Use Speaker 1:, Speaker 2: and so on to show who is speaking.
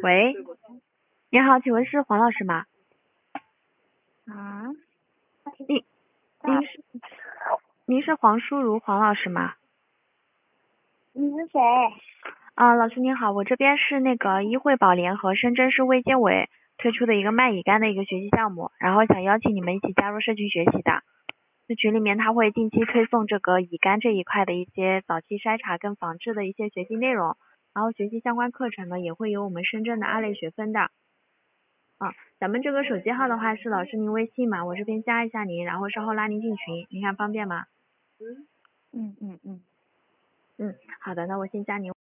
Speaker 1: 喂，你好，请问是黄老师吗？
Speaker 2: 啊，
Speaker 1: 您是黄淑如黄老师吗？
Speaker 2: 你是谁？
Speaker 1: 老师您好，我这边是那个医惠宝联和深圳市卫健委推出的一个卖乙肝的一个学习项目，然后想邀请你们一起加入社群学习的。这群里面他会定期推送这个乙肝这一块的一些早期筛查跟防治的一些学习内容，然后学习相关课程呢也会有我们深圳的2类学分的。咱们这个手机号的话是老师您微信嘛，我这边加一下您，然后稍后拉您进群，您看方便吗？
Speaker 2: 嗯。
Speaker 1: 好的，那我先加您。